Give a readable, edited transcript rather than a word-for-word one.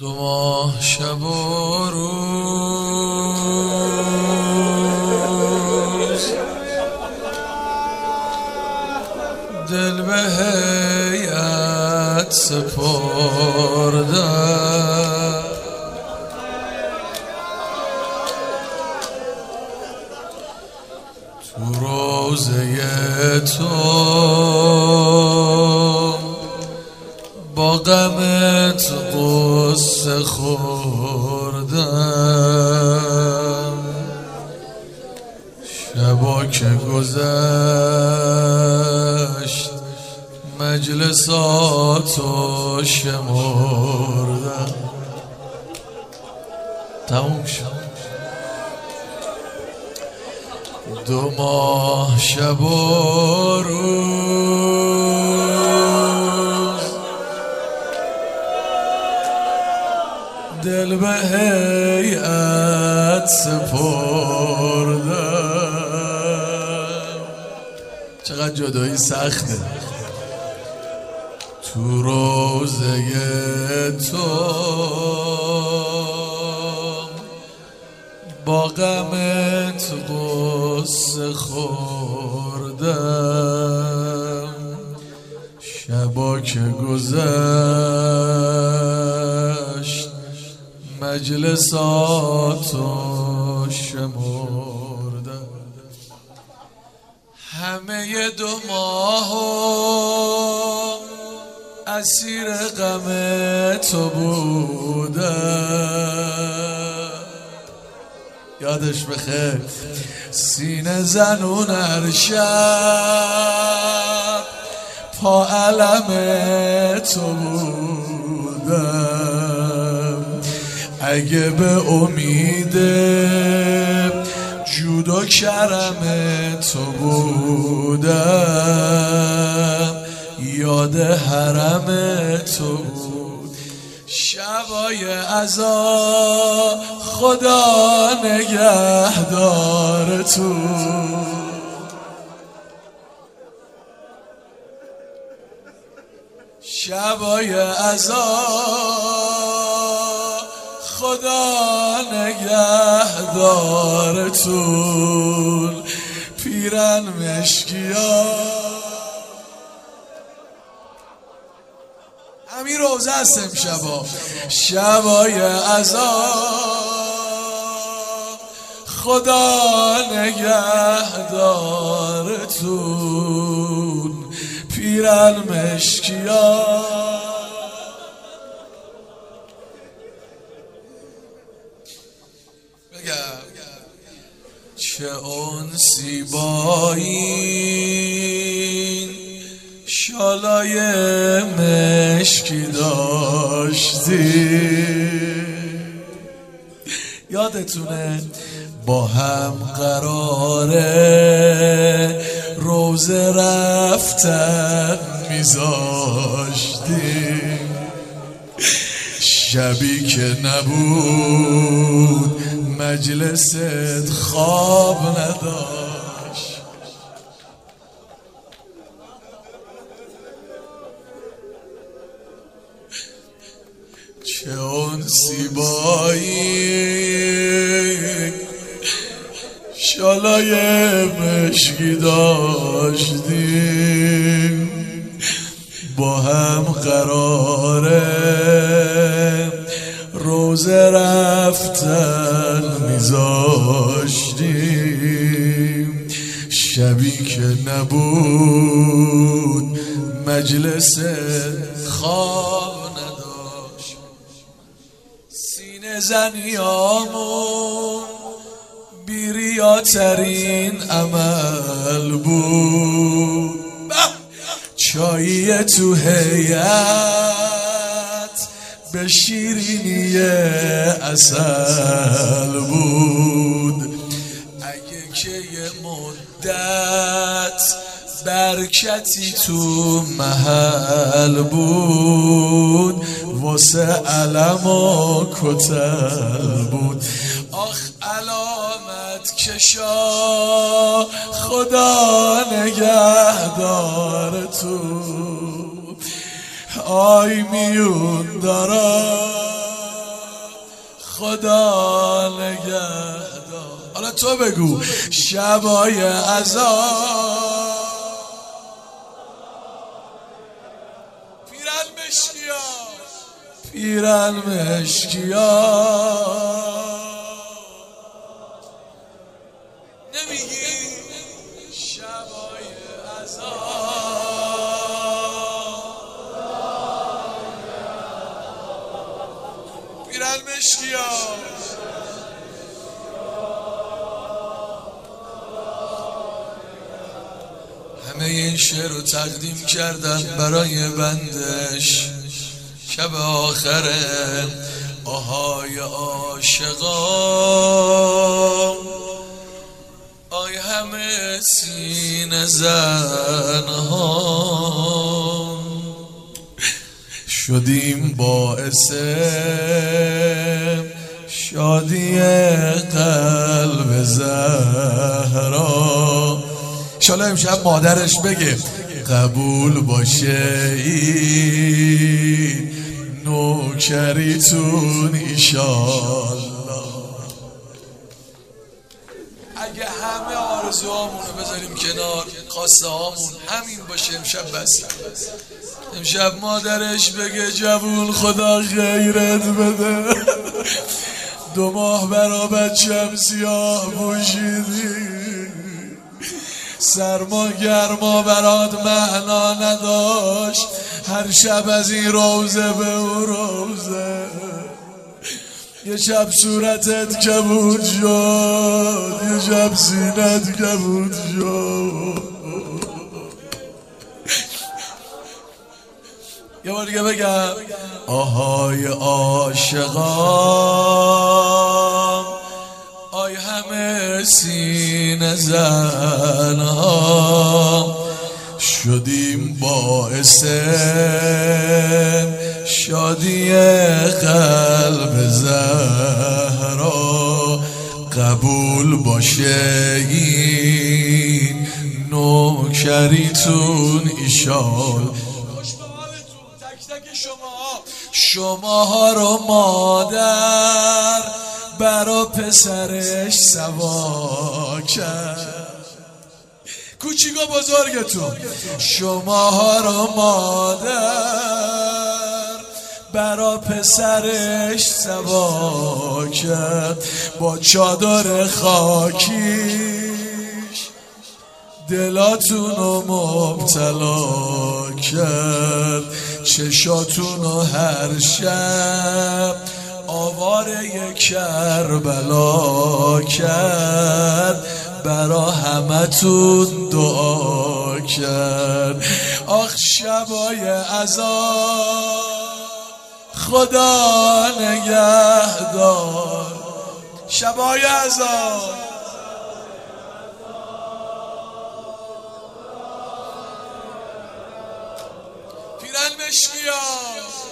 دو ماه شب و روز دل به هیئت سپردم، تو روضه تو با غمت قصه خوردم. شبا که گذشت مجلساتو شمردم. تموم شد. دو ماه شب و روز دل به هیئت سپردم. چقدر جدایی سخته. تو روضه تو با غمت قصه خوردم. شبا که گذشت مجلساتو شمردم. همه دو ماهو اسیر غم تو بودم. یادش بخیر. سینه زنون هر شب پا علم تو بودم. اگه به امید جود و کرم تو بودم، یاد حرم تو بود. شبای عزا خدا نگهدار تو. شبای عزا خدا نگهدار طول. پیرن مشکیا همین روزه است امشبا. شبای عزا خدا نگهدار طول. پیرن مشکیا چه انسی با این شالای مشکی داشتی. یادتونه با هم قراره روزه رفتن میذاشتی. شبی که نبود مجلست خواب نداشت. چه انسی با این شالای مشکی داشتیم. با هم قراره روزه رفتن میذاشتیم. شبی که نبود مجلس خواب نداشت. سینه زنیامون بیریاترین عمل بود. چایی تو هیئت به شیرینی عسل بود. اگه که یه مدت برکتی تو محل بود، واسه علم و کتل بود. آخ علامت کشا خدا نگهدار تو. آی میون دارم خدا نگهدار. حالا تو بگو شبای عذاب پیرن مشکیا نمیگی شبای عذاب پیرن مشکیا همه این شعر رو تقدیم کردن برای بندش شب آخره آهای عاشقان آی همه سینه زنها شدیم باعث شادی قلب زهرا. انشالله امشب مادرش بگه قبول باشه این نوکریتون ایشالله. اگه همه آرزوهامون رو بذاریم کنار خواسته هامون همین باشه امشب بس. امشب مادرش بگه جوون خدا خیرت بده 2 ماه برا بچم سیاه پوشیدی سرما گرما برات معنا نداشت هر شب از این روزه به اون روزه یه شب صورتت کبود شد یه شب سینت کبود شد. یه بار دیگه بگم آهای عاشقان آی همه سینه زنها شدیم باعث شادی قلب زهرا قبول باشه این نوکریتون ایشال. شما رو مادر برا پسرش سوا کرد کوچیکا بزرگتون شما رو مادر برا پسرش سوا کرد با چادر خاکیش دلاتونو مبتلا کرد چشاتونو هر شب آواره کربلا کرد برا همتون دعا کرد. آخ شبای عذاب خدا نگهدار شبای عذاب پیرن مشکیا